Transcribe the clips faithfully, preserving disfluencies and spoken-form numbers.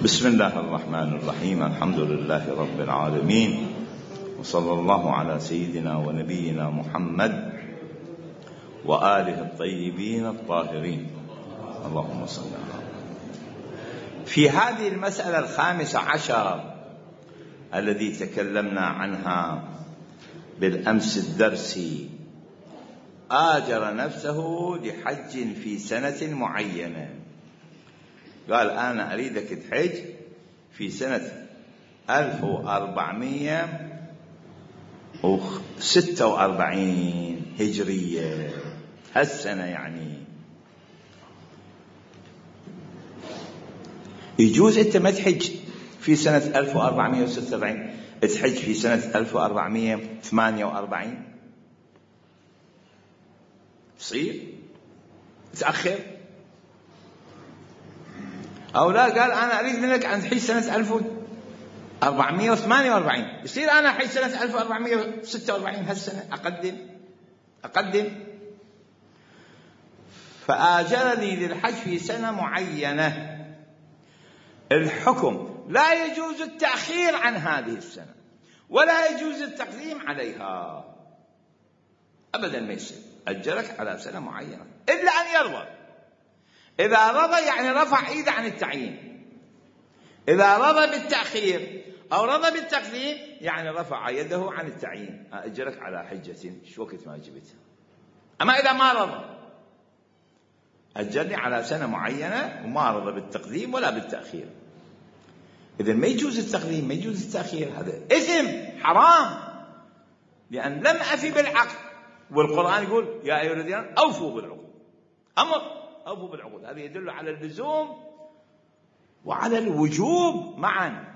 بسم الله الرحمن الرحيم. الحمد لله رب العالمين، وصلى الله على سيدنا ونبينا محمد وآله الطيبين الطاهرين. اللهم صل على. في هذه المسألة الخامسة عشر الذي تكلمنا عنها بالأمس الدرسي، آجر نفسه لحج في سنة معينة. قال أنا أريدك تحج في سنة ألف وأربعمائة وستة وأربعين هجرية، هالسنة يعني. يجوز أنت ما تحج في سنة ألف وأربعمائة وستة وأربعين، تحج في سنة ألف وأربعمائة وثمانية وأربعين؟ يصير تأخر أو لا؟ قال أنا أريد منك أن تحج سنة ألف وأربعمائة وثمانية وأربعين، يصير أنا أحج سنة ألف وأربعمائة وستة وأربعين هالسنة، أقدم أقدم فآجرني للحج في سنة معينة. الحكم لا يجوز التأخير عن هذه السنة ولا يجوز التقديم عليها أبدا، ما يصير. أجرك على سنة معينة إلا أن يرضى. إذا رضى يعني رفع إيده عن التعيين، إذا رضى بالتأخير أو رضى بالتقديم يعني رفع يده عن التعيين. أجرك على حجة شو وقت ما جبتها. أما إذا ما رضى أجرني على سنة معينة وما رضى بالتقديم ولا بالتأخير، إذن ما يجوز التقديم ما يجوز التأخير، هذا إثم حرام، لأن لم أفي بالعقد. والقرآن يقول يا أيها الذين أوفوا بالعقود، أمر أوفوا بالعقود، هذا يدل على اللزوم وعلى الوجوب معا.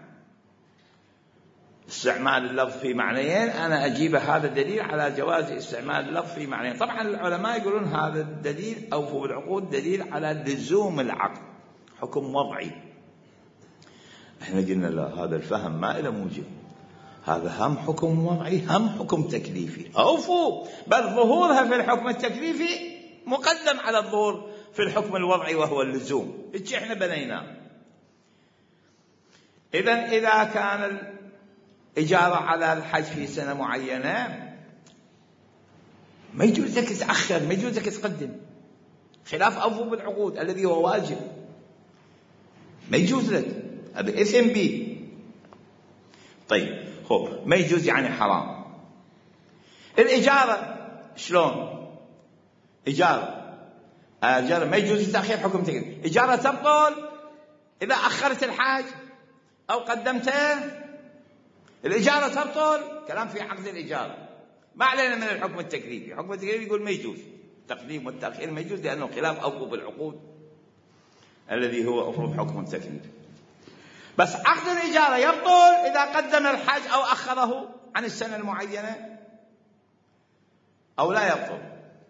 استعمال اللفظ في معنيين، أنا أجيب هذا الدليل على جواز استعمال اللفظ في معنيين. طبعا العلماء يقولون هذا الدليل أوفوا بالعقود دليل على لزوم العقد، حكم وضعي. احنا قلنا لا، هذا الفهم ما له موجب، هذا هم حكم وضعي هم حكم تكليفي. أوفوا، بل ظهورها في الحكم التكليفي مقدم على الظهور في الحكم الوضعي وهو اللزوم. إيش احنا بنيناه. إذن إذا كان الإجارة على الحج في سنة معينة ما يجوز لك تأخر، ما يجوز لك تقدم، خلاف أوفوا بالعقود الذي هو واجب، ما يجوز لك، هذا إثم به. طيب خب، ما يجوز يعني حرام. الإجارة شلون؟ إجارة أجارة ما يجوز التأخير، حكم تكليف. إجارة تبطل إذا أخرت الحاج أو قدمته، الإجارة تبطل. كلام في عقد الإجارة، ما علينا من الحكم التكليفي. الحكم التكليفي يقول ما يجوز التقديم والتأخير، ما يجوز لأنه خلاف أوفوا بالعقود الذي هو أفرض حكم التكليف. بس عقد الإجارة يبطل إذا قدم الحاج أو أخره عن السنة المعينة أو لا يبطل.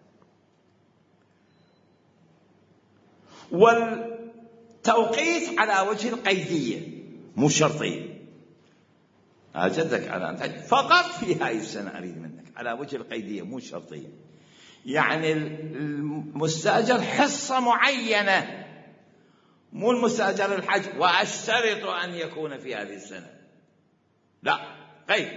والتوقيت على وجه القيدية مو شرطية. أجدك على أن تحج فقط في هاي السنة، أريد منك على وجه القيدية مو شرطية. يعني المستأجر حصة معينة، مو المستأجر الحج وأشترط أن يكون في هذه السنة، لا، قيد.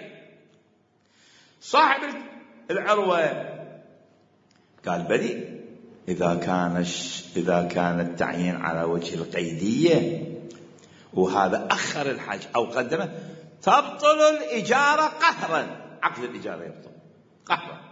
صاحب العروة قال بلي إذا كان إذا كان التعيين على وجه القيدية وهذا أخر الحج أو قدمه تبطل الإجارة قهرا، عقد الإجارة يبطل قهرا.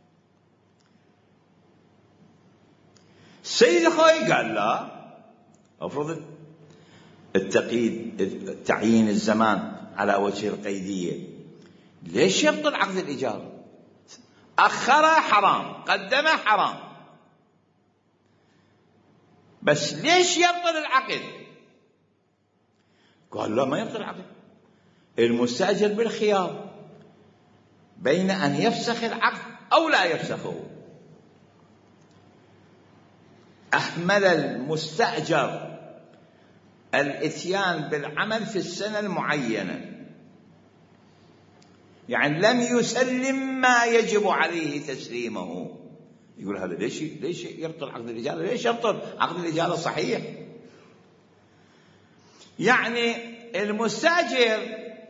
السيد أخوي قال لا، أفرض التقييد تعيين الزمان على وجه القيدية، ليش يبطل عقد الإجارة؟ أخره حرام، قدمه حرام، بس ليش يبطل العقد؟ قال لا، ما يبطل العقد. المستأجر بالخيار بين أن يفسخ العقد أو لا يفسخه. أهمل المستأجر الإتيان بالعمل في السنة المعينة، يعني لم يسلم ما يجب عليه تسليمه. يقول هذا ليش ليش يبطل عقد الإجارة؟ ليش يبطل عقد الإجارة؟ صحيح يعني المستأجر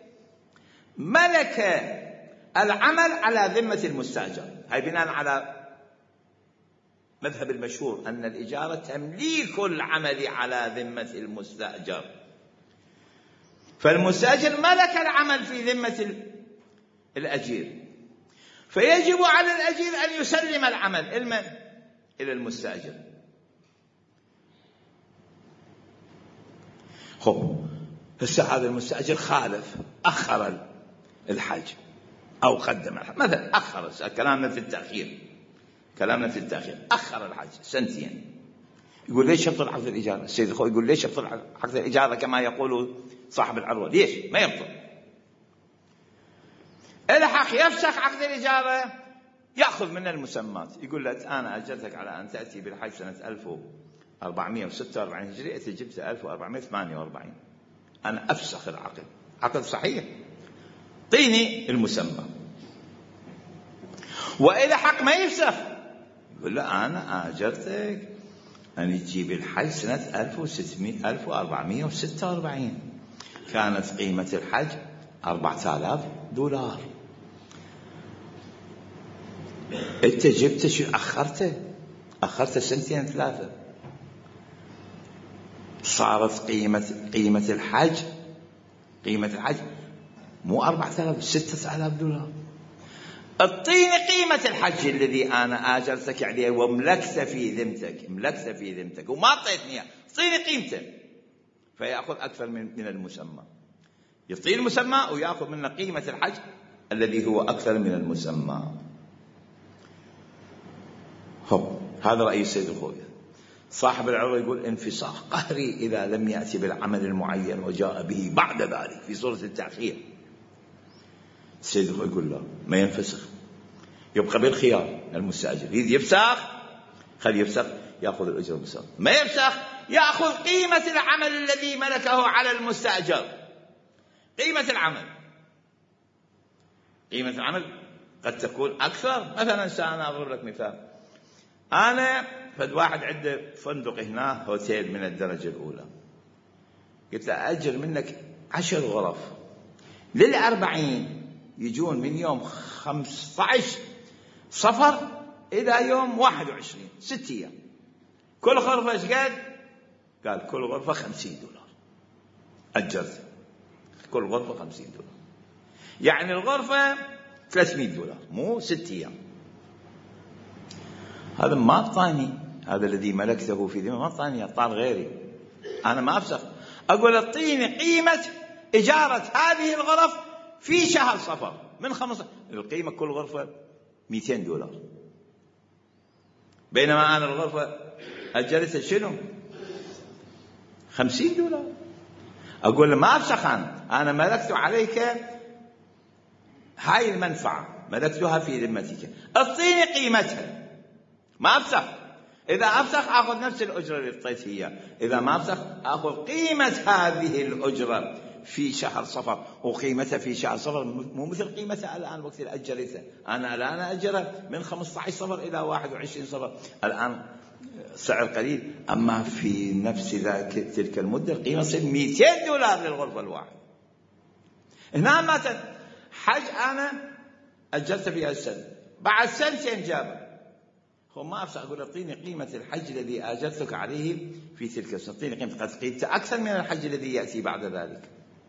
ملك العمل على ذمة المستأجر. هاي بناء على مذهب المشهور أن الإجارة تمليك العمل على ذمة المستأجر، فالمستأجر ملك العمل في ذمة الأجير، فيجب على الأجير أن يسلم العمل إلى إلى المستأجر. خب هسه هذا المستأجر خالف، أخر الحج أو قدم الحج مثلا، أخر، كلامنا في التأخير كلامنا في التأخير أخر الحج سنتين. يقول ليش يبطل عقد الإجارة؟ السيد الخوي يقول ليش يبطل عقد الإجارة كما يقول صاحب العروة؟ ليش ما يبطل؟ الحق يفسخ عقد الإجارة، يأخذ من المسمات، يقول لك أنا أجرتك على أن تأتي بالحج سنة ألف وأربعمائة وستة وأربعين هجرية، أنت جبت ألف وأربعمائة وثمانية وأربعين، أنا أفسخ العقد، عقد صحيح، طيني المسمى. وإذا حق ما يفسخ يقول له أنا أجرتك أن تجيب الحج سنة ألف وأربعمائة وستة وأربعين، كانت قيمة الحج أربعة آلاف دولار، أنت جبت شو أخرته أخرته سنتين ثلاثة، صارت قيمة قيمة الحج قيمة الحج مو أربعة آلاف، ستة آلاف دولار. اعطيني قيمة الحج الذي أنا آجرتك عليه وملكت في ذمتك، ملكت في ذمتك وما أعطيتني إياه، اعطيني قيمته. فيأخذ أكثر من من المسمى، يعطي المسمى ويأخذ منا قيمة الحج الذي هو أكثر من المسمى. هو هذا رأي السيد الخوي. صاحب العروة يقول انفساخ قهري إذا لم يأتي بالعمل المعين وجاء به بعد ذلك في صورة التأخير. السيد الخوي يقول لا، ما ينفسخ، يبقى بالخيار المستأجر، يريد يفسخ خلي يفسخ، يأخذ الأجر المسمى، ما يفسخ يأخذ قيمة العمل الذي ملكه على المستأجر. قيمة العمل قيمة العمل قد تكون أكثر. مثلا سأنا أضرب لك مثال، أنا فد واحد عنده فندق هنا، هوتيل من الدرجة الأولى، قلت له أجر منك عشر غرف للأربعين، يجون من يوم خمسة عشر صفر إلى يوم واحد وعشرين، ست أيام، كل غرفة إيش قد؟ قال كل غرفة خمسين دولار، أجرت كل غرفة خمسين دولار، يعني الغرفة ثلاثمائة دولار، مو ست أيام. هذا ما أعطاني، هذا الذي ملكته في ذمة ما أعطاني، أعطاني غيري، أنا ما أفسخ، أقول أعطيني قيمة إجارة هذه الغرف في شهر صفر من خمسة، القيمة كل غرفة مئتين دولار، بينما أنا الغرفة أجرتها شنو؟ خمسين دولار. أقول له ما أفسخ، أنا أنا ملكت عليك هاي المنفعة، ملكتها في ذمتك، أعطيني قيمتها، ما أفسخ. إذا أفسخ أخذ نفس الأجرة اللي أعطيت إياه، إذا ما أفسخ أخذ قيمة هذه الأجرة في شهر صفر، وقيمتها في شهر صفر مو مثل قيمتها الآن وقت الأجرتها. أنا الآن أجره من خمسة عشر صفر إلى واحد وعشرين صفر، الآن سعر قليل، أما في نفس ذاك تلك المدة القيمة تصير مئتين دولار للغرفة الواحدة. هنا مثلا حج أنا أجرت فيها السنة، بعد سنتين جابه، هو ما أفسخ، أقول أعطيني قيمة الحج الذي أجرتك عليه في تلك السنة، أعطيني قيمة، قد قيمته أكثر من الحج الذي يأتي بعد ذلك.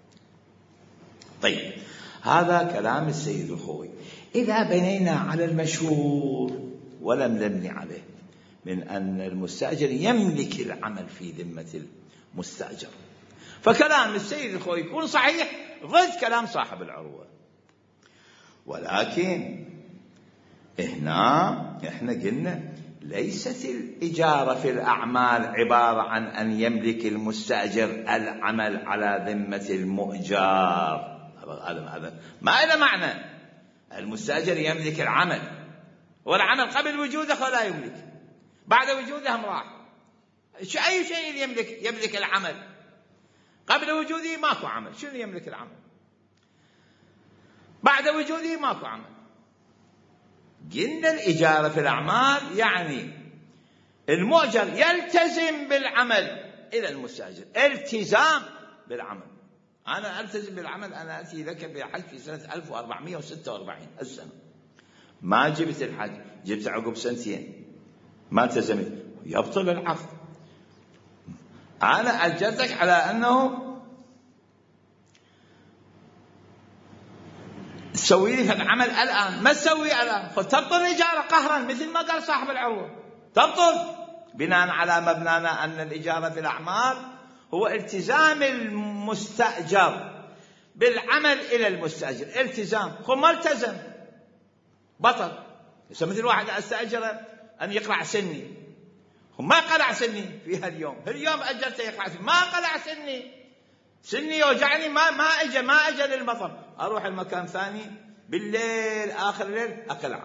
طيب هذا كلام السيد الخوي. إذا بنينا على المشهور ولم نبني عليه من أن المستأجر يملك العمل في ذمة المستأجر، فكلام السيد الخوي يكون صحيح ضد كلام صاحب العروة. ولكن هنا احنا قلنا ليست الإجارة في الأعمال عبارة عن أن يملك المستأجر العمل على ذمة المؤجر، هذا ما له معنى. المستأجر يملك العمل، والعمل قبل وجوده ولا يملك، بعد وجوده هم راح. أي شيء يملك يملك العمل، قبل وجوده ماكو عمل، شنو يملك العمل؟ بعد وجوده ماكو عمل. قلنا الإجارة في الأعمال يعني المؤجر يلتزم بالعمل إلى المستأجر، التزام بالعمل. أنا ألتزم بالعمل، أنا أتي لك بالحج في سنة ألف وأربعمائة وستة وأربعين السنة، ما جبت الحج، جبت عقب سنتين ما التزمت، يبطل العقد. أنا أجرتك على أنه تسوي لي العمل الآن، ما تسوي الآن، فتبطل الإجارة قهرا مثل ما قال صاحب العروة، تبطل بناء على مبنانا أن الإجارة في الأعمال هو التزام المستأجر بالعمل إلى المستأجر، التزام. خو ما التزم بطل. مثل واحد استأجر أن يقلع سني، ما قلع سني في هاليوم، اليوم أجرته يقلع سني، ما قلع سني، سني يوجعني، ما ما اجى ما اجى للمطر، اروح المكان ثاني بالليل اخر الليل اقلع،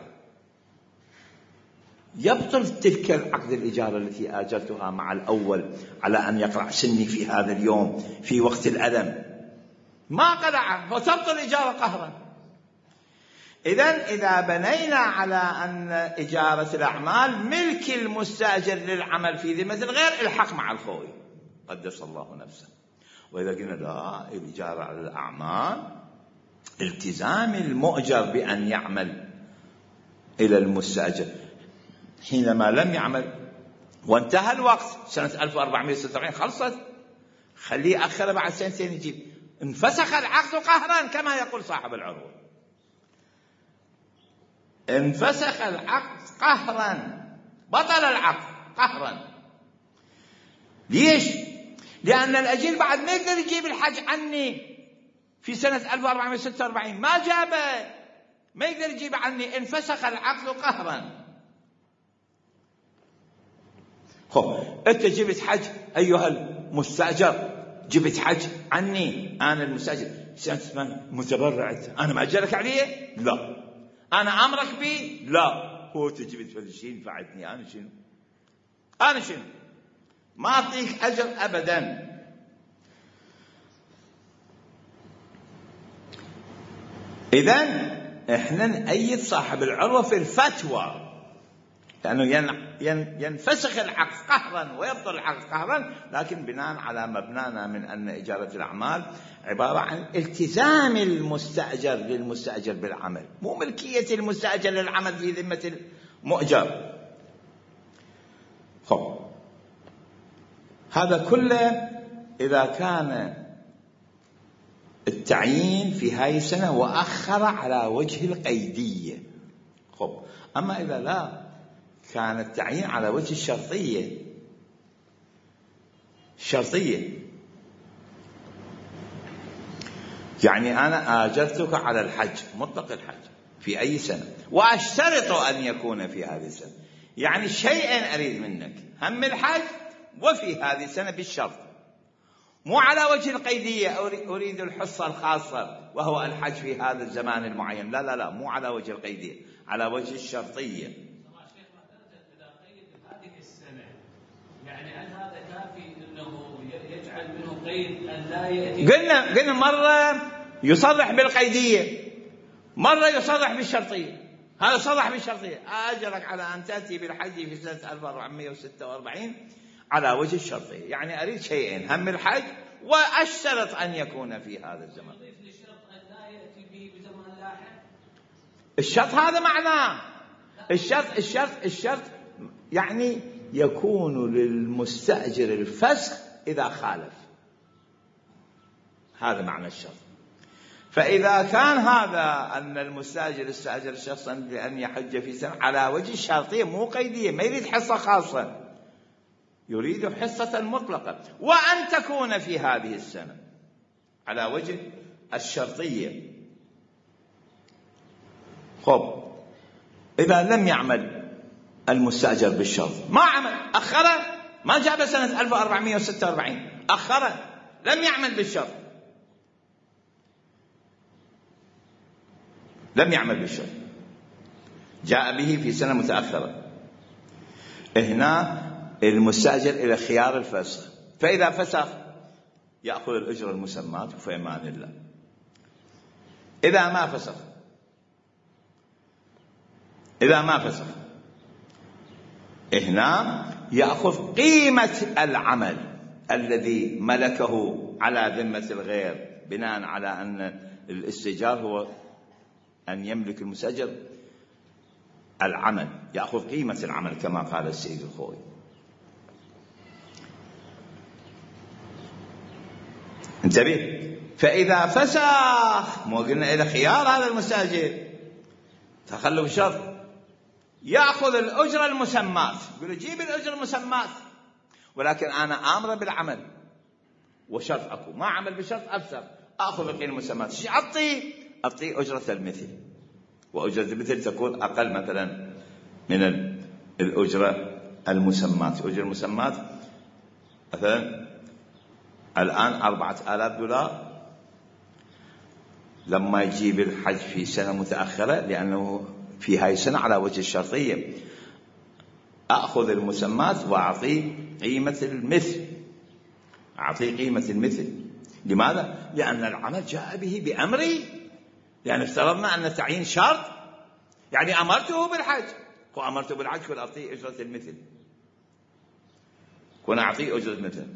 يبطل تلك العقد الإجارة التي آجرتها مع الأول على أن يقلع سني في هذا اليوم في وقت الألم، ما قلع، وتبطل الإجارة قهرا. إذن إذا بنينا على أن إجارة الأعمال ملك المستأجر للعمل في ذمة الغير، الحق مع الخوي قدس الله نفسه. وإذا قلنا لا، الإجارة على الأعمال التزام المؤجر بأن يعمل إلى المستأجر، حينما لم يعمل وانتهى الوقت سنة ألف وأربعمائة وستة وأربعين خلصت، خليه أخر بعد سنتين يجيب، انفسخ العقد قهرا كما يقول صاحب العروة، انفسخ العقد قهرا، بطل العقد قهرا. ليش؟ لأن الأجير بعد ما يقدر يجيب الحج عني في سنة ألف وأربعمائة وستة وأربعين، ما جابه، ما يقدر يجيب عني، انفسخ العقد قهرا. خب أنت جبت حج أيها المستأجر، جبت حج عني أنا المستأجر، سنة متبرع، أنا ما أجرك عليه؟ لا. أنا أمرك به؟ لا. هو تجبت فلسين فعدني، أنا شنو؟ أنا شنو؟ ما أعطيك أجر أبدا. إذن إحنا نأيد صاحب العروة في الفتوى، لأنه ينفسخ العقد قهرا ويبطل العقد قهرا، لكن بناء على مبنانا من أن إجارة الأعمال عبارة عن التزام المستأجر للمستأجر بالعمل، مو ملكية المستأجر للعمل في ذمة المؤجر. خب هذا كله إذا كان التعيين في هاي السنة وأخر على وجه القيدية. خب أما إذا لا، كان التعيين على وجه الشرطية، الشرطية يعني أنا آجرتك على الحج، مطلق الحج في أي سنة، وأشترط أن يكون في هذه السنة، يعني شيئين أريد منك، هم الحج وفي هذه السنة بالشرط، مو على وجه القيدية أريد الحصة الخاصة وهو الحج في هذا الزمان المعين، لا لا لا، مو على وجه القيدية، على وجه الشرطية. يعني هل هذا كافي انه يجعل منه قيد ان لا ياتي؟ قلنا قلنا مره يصرح بالقيديه، مره يصرح بالشرطيه. هذا صرح بالشرطيه، اجرك على ان تاتي بالحج في سنه ألف وأربعمائة وستة وأربعين على وجه الشرطيه، يعني اريد شيئين، هم الحج واشترط ان يكون في هذا الزمان. يضيف للشرط ان لا ياتي به بزمان لاحق. الشرط هذا معناه، الشرط الشرط الشرط يعني يكون للمستأجر الفسخ إذا خالف، هذا معنى الشرط. فإذا كان هذا أن المستأجر استأجر شخصا لأن يحج في سنة على وجه الشرطية مو قيدية، ما يريد حصة خاصة، يريد حصة مطلقة، وأن تكون في هذه السنة على وجه الشرطية. خب إذا لم يعمل المستأجر بالشرط، ما عمل، أخره، ما جاب سنة ألف وأربعمائة وستة وأربعين، أخره، لم يعمل بالشرط، لم يعمل بالشرط، جاء به في سنة متأخرة، هنا المستأجر إلى خيار الفسخ، فإذا فسخ يأخذ الأجرة المسماة في أمان الله. إذا ما فسخ إذا ما فسخ هنا يأخذ قيمة العمل الذي ملكه على ذمة الغير بناء على أن الاستئجار هو أن يملك المستأجر العمل، يأخذ قيمة العمل كما قال السيد الخوئي. انتبه، فإذا فسخ، مو قلنا إذا خيار هذا المستأجر تخلف شرط، يأخذ الأجرة المسمات، يقول جيب الأجرة المسمات، ولكن أنا آمر بالعمل وشرط أكو، ما عمل بشرط أفسخ، أخذ القيمة المسمات. شو أعطي؟ أعطي أجرة المثل، وأجرة المثل تكون أقل مثلا من الأجرة المسمات. أجرة المسمات مثلا الآن أربعة آلاف دولار، لما يجيب الحج في سنة متأخرة لأنه في هاي السنة على وجه الشرطية، أخذ المسمات وأعطيه قيمة المثل، أعطيه قيمة المثل. لماذا؟ لأن العمل جاء به بأمري، لأن افترضنا أن تعيين شرط، يعني أمرته بالحج، وأمرته بالحج كن أعطيه أجرة المثل، كن أعطيه أجرة المثل.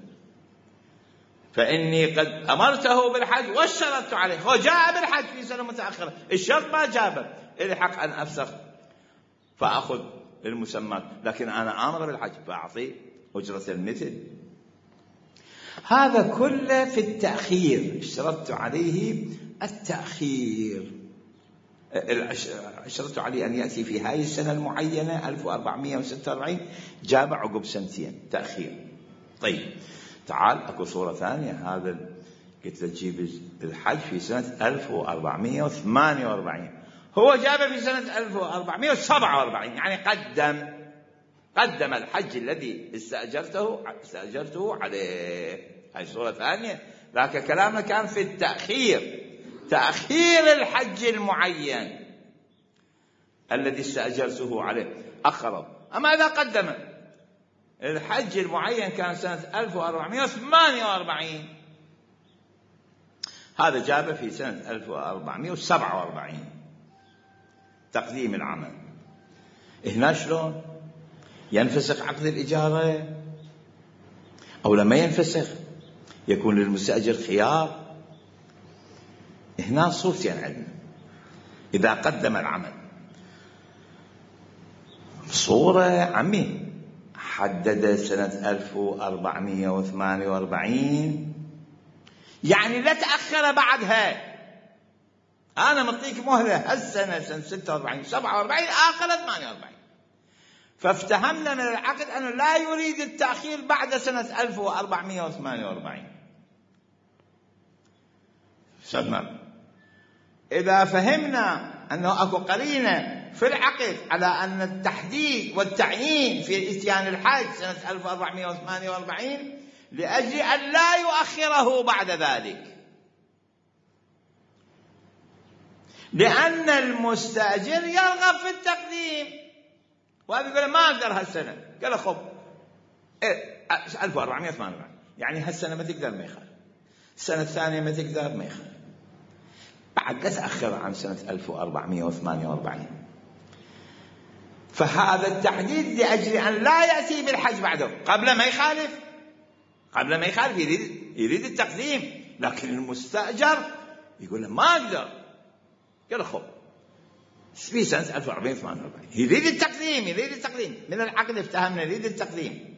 فإني قد أمرته بالحج واشترطت عليه، هو جاء بالحج في سنة متأخرة، الشرط ما جابه، إلي حق أن أفسخ فأخذ المسمات، لكن أنا آمر بالحج فأعطيه أجرة المثل. هذا كله في التأخير، اشترطت عليه التأخير، اشترطت عليه أن يأتي في هاي السنة المعينة ألف وأربعمائة وستة وأربعين، جاب عقب سنتين تأخير. طيب تعال أكو صورة ثانية، هذا قلت له تجيب الحج في سنة ألف وأربعمائة وثمانية وأربعين، هو جابه في سنة ألف وأربعمائة وسبعة وأربعين، يعني قدم قدم الحج الذي استأجرته استأجرته عليه. هاي صورة ثانية، لكن كلامنا كان في التأخير، تأخير الحج المعين الذي استأجرته عليه أخره. أما إذا قدم الحج المعين كان سنة ألف وأربعمائة وثمانية وأربعين، هذا جابه في سنة ألف وأربعمائة وسبعة وأربعين، تقديم العمل. هنا شلون ينفسخ عقد الإجارة أو لما ينفسخ؟ يكون للمستأجر خيار. هنا صورتين عندنا، إذا قدم العمل صورة عمي حدد سنة ألف وأربعمائة وثمانية وأربعين، يعني لا تأخر بعدها، أنا مطيك مهلة هالسنة سنة ستة وأربعين سبعة وأربعين آخر ثمانية وأربعين، فافتهمنا من العقد أنه لا يريد التأخير بعد سنة ألف وأربعمائة وثمانية وأربعين. سمع، إذا فهمنا أنه أكو قرينة في العقد على أن التحديد والتعيين في إتيان الحج سنة ألف وأربعمائة وثمانية وأربعين لأجل أن لا يؤخره بعد ذلك، لأن المستأجر يرغب في التقديم، وهذا يقول ما أقدر هالسنة، قال خب إيه ألف وأربعمائة وثمانية وأربعين، يعني هالسنة ما تقدر ما يخالف، السنة الثانية ما تقدر ما يخالف، بعد لا تأخر عن سنة ألف وأربعمائة وثمانية وأربعين. فهذا التحديد لأجل أن لا يأتي بالحج بعده، قبل ما يخالف قبل ما يخالف يريد, يريد التقديم، لكن المستأجر يقول له ما أقدر، قال خب في سنة ألف وأربعمائة وثمانية وأربعين يريد التقديم يريد التقديم من العقد افتهمنا يريد التقديم.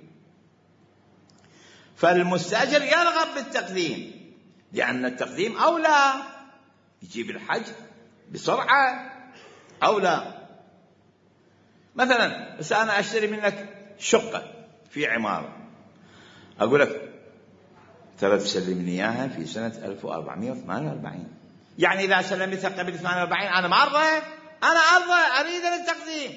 فالمستأجر يرغب بالتقديم لأن التقديم أولى، يجيب الحج بسرعة أولى. مثلا بس أنا أشتري منك شقة في عمارة، أقول لك ترى تسلمني إياها في سنة ألف وأربعمائة وثمانية وأربعين، يعني إذا سلمتها قبل ثمانية وأربعين أنا ما أرضى، أنا أرضى أريد التقديم،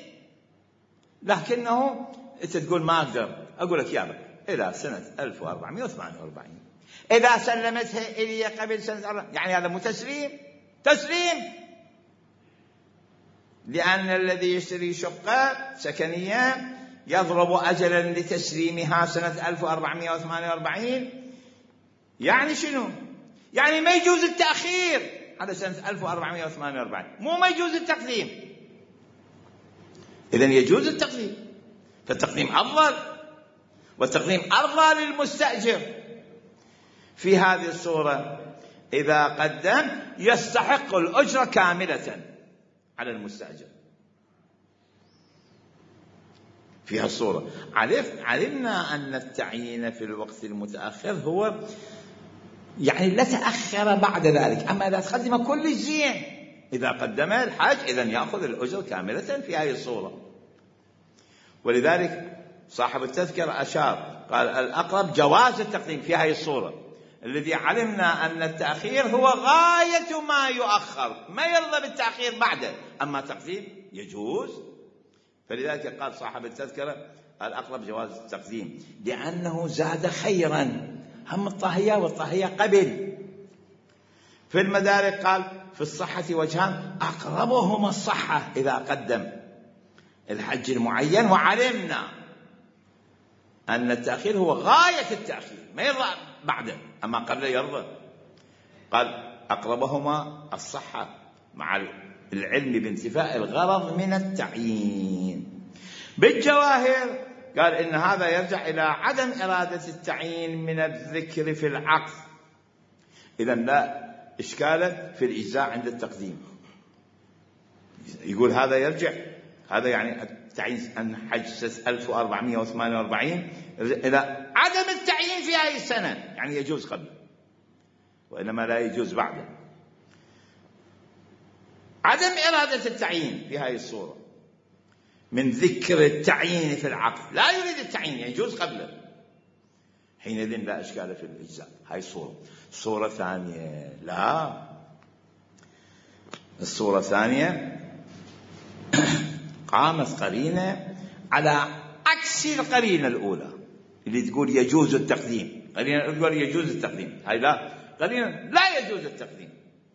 لكنه أنت تقول ما أقدر، أقول لك يا بك إلى سنة ألف وأربعمائة وثمانية وأربعين إذا سلمتها إلي قبل سنة أربعين، يعني هذا مو تسليم تسليم، لأن الذي يشتري شقة سكنية يضرب أجلا لتسليمها سنة ألف وأربعمائة وثمانية وأربعين، يعني شنو؟ يعني ما يجوز التأخير على سنة ألف وأربعمائة وثمانية وأربعين، مو ما يجوز التقديم، إذن يجوز التقديم، فالتقديم أفضل، والتقديم أرضى للمستأجر، في هذه الصورة إذا قدم يستحق الأجرة كاملة على المستأجر في هالصورة. علمنا أن التعيين في الوقت المتأخر هو يعني لا تأخر بعد ذلك، أما إذا تقدم كل شيء إذا قدم الحج إذن يأخذ الأجرة كاملة في هذه الصورة. ولذلك صاحب التذكرة أشار قال الأقرب جواز التقديم في هذه الصورة، الذي علمنا أن التأخير هو غاية ما يؤخر، ما يرضى بالتأخير بعده، أما تقديم يجوز. فلذلك قال صاحب التذكرة الأقرب جواز التقديم لأنه زاد خيرا، هم الطاهية والطاهية قبل. في المدارك قال في الصحة وجهان أقربهما الصحة إذا قدم الحج المعين، وعلمنا أن التأخير هو غاية التأخير ما يرضى بعده، أما قبل يرضى. قال أقربهما الصحة مع العلم بانتفاء الغرض من التعيين. بالجواهر قال إن هذا يرجع إلى عدم إرادة التعيين من الذكر في العقد، إذن لا إشكال في الإجزاء عند التقديم. يقول هذا يرجع، هذا يعني التعيين عن حج سنة ألف وأربعمائة وثمانية وأربعين إلى عدم التعيين في هذه السنة، يعني يجوز قبل وإنما لا يجوز بعده. عدم إرادة التعيين في هذه الصورة من ذكر التعيين في العقد، لا يريد التعيين يجوز قبله، حينئذ لا إشكال في الإجزاء. هاي الصورة. صورة ثانية لا، الصورة الثانية قامت قرينة على عكس القرينة الأولى اللي تقول يجوز التقديم، قرينة تقول يجوز التقديم، هاي لا، قرينة لا يجوز التقديم.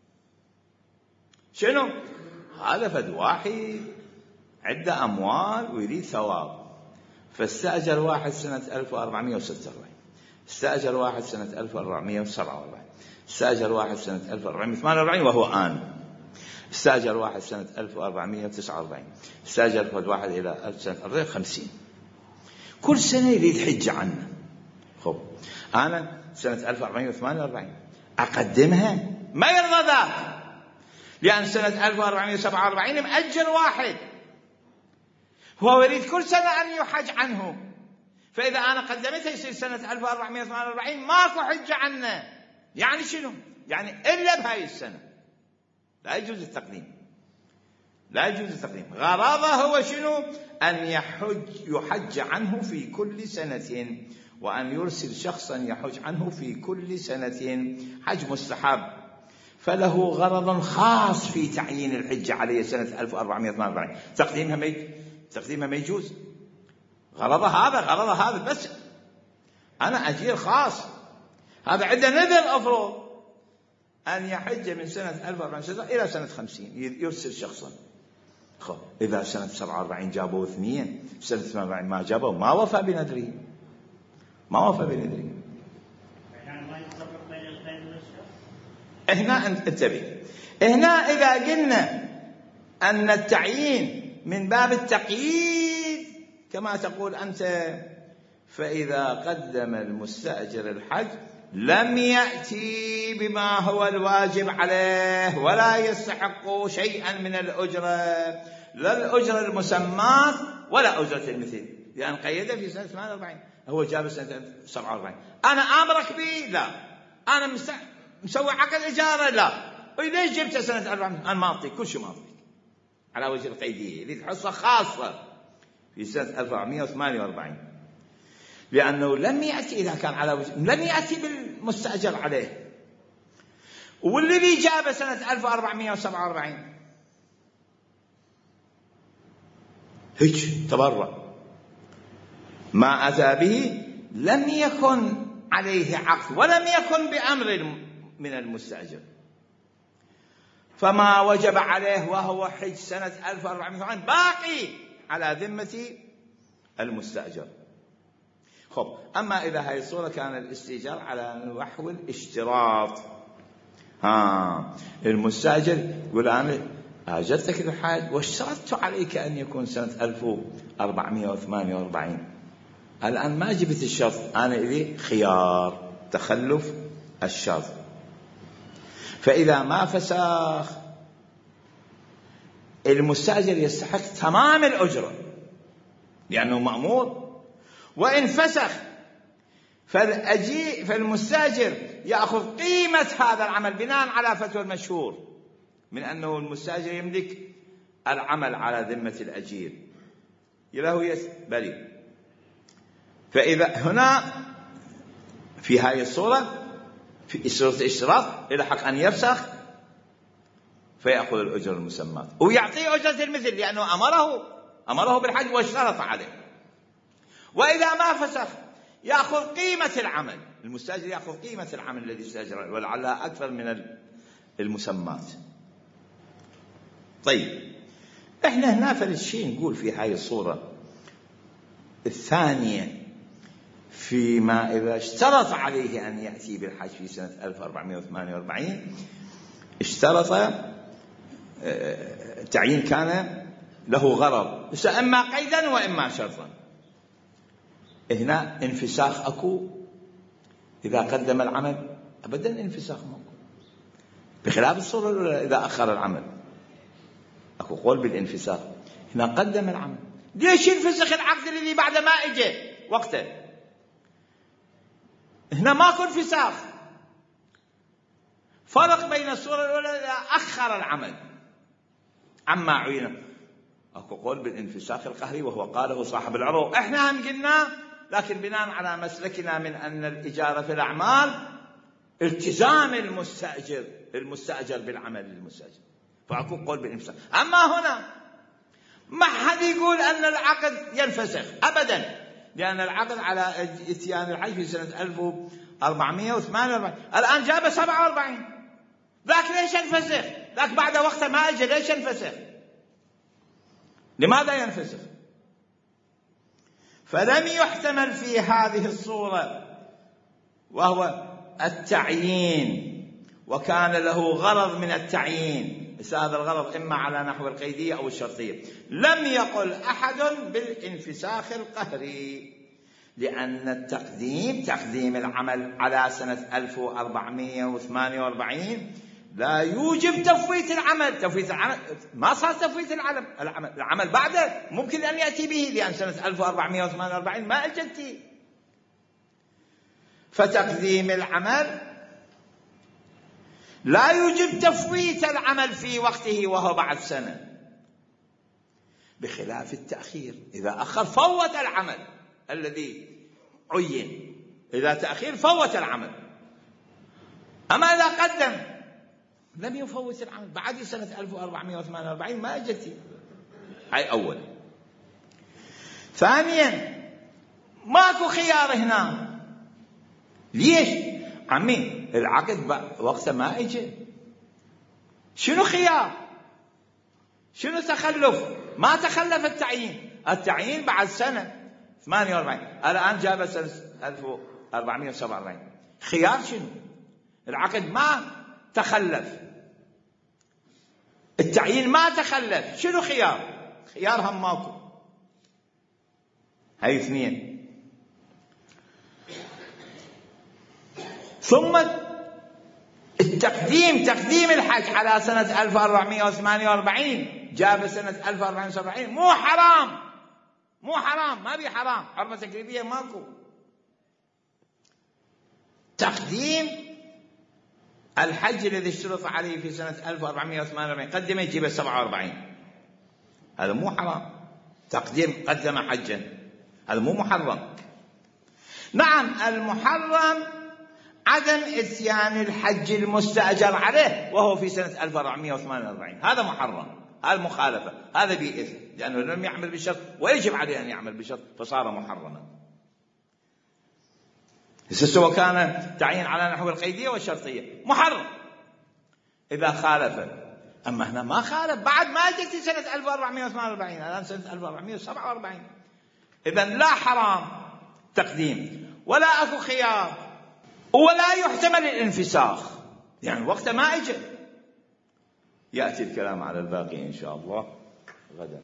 شنو هذا؟ فد واحد عنده أموال ويريد ثواب، فاستأجر واحد سنة ألف وأربعمائة وستة وأربعين، استأجر واحد سنة ألف وأربعمائة وسبعة وأربعين، استأجر واحد سنة ألف وأربعمائة وثمانية وأربعين وهو آن، استأجر واحد سنة ألف وأربعمائة وتسعة وأربعين، استأجر واحد إلى ألف سنة أربعمائة وخمسين. كل سنة يريد حج عنه. خب أنا سنة ألف وأربعمائة وثمانية وأربعين أقدمها، ما يرضى ذاك، لأن سنة ألف وأربعمائة وسبعة وأربعين مأجر واحد، هو يريد كل سنة أن يحج عنه، فإذا أنا قدمتها يصير سنة ألف وأربعمائة وثمانية وأربعين ماكو حج عنه. يعني شنو؟ يعني إلا بهاي السنة لا يجوز التقديم، لا يجوز التقديم. غرضه هو شنو؟ أن يحج يحج عنه في كل سنة، وأن يرسل شخصا يحج عنه في كل سنة، حج مستحب، فله غرض خاص في تعيين الحج عليه سنة ألف وأربعمائة وثمانية وأربعين. تقديمها ما تقديمها ما يجوز، غرضه هذا، غرضه هذا بس. أنا أجير خاص، هذا عنده نذر أفرض أن يحج من سنة ألف وأربعمائة وستة إلى سنة خمسين، يرسل شخصا. خب إذا سنة سبعة وأربعين جابوا اثنين، سنة ثمانية وأربعين ما جابوا، ما وفى بنذره، ما وفى بنذره. هنا انتبه، هنا إذا قلنا أن التعيين من باب التقييد كما تقول أنت، فإذا قدم المستأجر الحج لم يأتي بما هو الواجب عليه ولا يستحق شيئا من الأجرة، لا الأجرة المسماة ولا أجرة المثل، لأن قيده في سنة ثمانية وأربعين، هو جاب سنة سبعة وأربعين. أنا أمرك به؟ لا. أنا مست... مسوي عقد إجارة؟ لا. ليش جبت سنة أربعين؟ أنا ما أعطيك كل شيء، ما أعطيك على وجه القيدية، يريد حصة خاصة في سنة ألف وأربعمائة وثمانية وأربعين، لأنه لم يأتي، إذا كان على وجه لم يأتي بالمستأجر عليه. والذي جاب سنة ألف وأربعمائة وسبعة وأربعين هيك تبرع، ما أتى به لم يكن عليه عقد ولم يكن بأمر من المستأجر، فما وجب عليه وهو حج سنة ألف وأربعمائة وثمانية باقي على ذمة المستأجر. خب أما إذا هاي الصورة كان الاستئجار على نحو الاشتراط، ها المستأجر يقول أنا أجرتك الحج واشترطت عليك أن يكون سنة ألف وأربعمائة وثمانية وأربعين، الآن ما جبت الشرط، أنا إلي خيار تخلف الشرط. فإذا ما فسخ المستأجر يستحق تمام الأجرة لأنه مأمور، وإن فسخ فالأجي فالمستأجر يأخذ قيمة هذا العمل بناء على فتوى المشهور من أنه المستأجر يملك العمل على ذمة الأجير له يسبلي. فإذا هنا في هذه الصورة في صورة الاشتراط إلى حق أن يفسخ فيأخذ الأجر المسمى ويعطيه أجرة المثل لأنه أمره أمره بالحج واشترط عليه. وإذا ما فسخ يأخذ قيمة العمل، المستأجر يأخذ قيمة العمل الذي استأجر ولعلها أكثر من المسمات. طيب إحنا هنا فالشيء نقول في هذه الصورة الثانية فيما إذا اشترط عليه أن يأتي بالحج في سنة ألف وأربعمائة وثمانية وأربعين اشترط تعيين كان له غرض إما قيدا وإما شرطا. هنا انفساخ أكو إذا قدم العمل أبدا انفساخ ماكو، بخلاف الصورة الأولى إذا أخر العمل أكو قول بالانفساخ. هنا قدم العمل، ليش ينفسخ العقد الذي بعد ما إجى وقته؟ هنا ماكو انفساخ. فرق بين الصورة الأولى إذا أخر العمل عما عينه أكو قول بالانفساخ القهري وهو قاله صاحب العروة. إحنا هم قلنا لكن بناء على مسلكنا من أن الإجارة في الأعمال التزام المستأجر المستأجر بالعمل للمستأجر، فأكو قول بالانفساخ. أما هنا ما حد يقول أن العقد ينفسخ أبدا، لأن العقد على اتيان الحج في سنة ألف وأربعمائة وثمانية وأربعين الآن جاب سبعة وأربعين، ذاك ليش ينفسخ؟ ذاك بعد وقت ما أجي ليش ينفسخ؟ لماذا ينفسخ؟ فلم يحتمل في هذه الصورة وهو التعيين، وكان له غرض من التعيين، بس هذا الغرض إما على نحو القيدية أو الشرطية. لم يقل أحد بالانفساخ القهري، لأن التقديم تقديم العمل على سنة ألف وأربعمائة وثمانية وأربعين لا يوجب تفويت العمل. تفويت العمل ما صار تفويت العمل العمل, العمل بعده ممكن أن يأتي به، لأن سنة ألف وأربعمائة وثمانية وأربعين ما أجلتي. فتقديم العمل لا يوجب تفويت العمل في وقته وهو بعد سنة، بخلاف التأخير إذا أخر فوت العمل الذي عين، إذا تأخير فوت العمل. أما إذا قدم لم يفوت العمل بعد سنة ألف وأربعمائة وثمانية وأربعين ما أجلتي. هاي أول. ثانيا ماكو خيار هنا. ليش عمي العقد وقت ما اجى؟ شنو خيار؟ شنو تخلف؟ ما تخلف التعيين، التعيين بعد سنة ثمانية وأربعين، الآن جاب سنة ألف وأربعمائة وسبعة وأربعين. خيار شنو؟ العقد ما تخلف، التعيين ما تخلف، شنو خيار؟ خيار هم ماكو. هاي اثنين. ثم التقديم تقديم الحج على سنة ألف وأربعمائة وثمانية وأربعين جاب سنة ألف وأربعمائة وسبعة وأربعين، مو حرام مو حرام ما بي حرام، حرمة تكليفية ماكو. تقديم الحج الذي اشترط عليه في سنة ألف وأربعمائة وثمانية وأربعين قدم يجيب سبعة وأربعين، هذا مو حرام. تقديم قدم حجا هذا مو محرم. نعم المحرم عدم اتيان الحج المستأجر عليه وهو في سنة ألف وأربعمائة وثمانية وأربعين، هذا محرم، هذا مخالفة، هذا به إثم، لأنه لم يعمل بشرط ويجب عليه أن يعمل بشرط فصار محرما. سواء كان تعيين على نحو القيدية والشرطية محرم إذا خالف. أما هنا ما خالف، بعد ما جت سنة ألف وأربعمائة وثمانية وأربعين الآن سنة ألف وأربعمائة وسبعة وأربعين، إذن لا حرام تقديم ولا أكو خيار ولا يحتمل الانفساخ، يعني وقت ما اجى. يأتي الكلام على الباقي إن شاء الله غدا.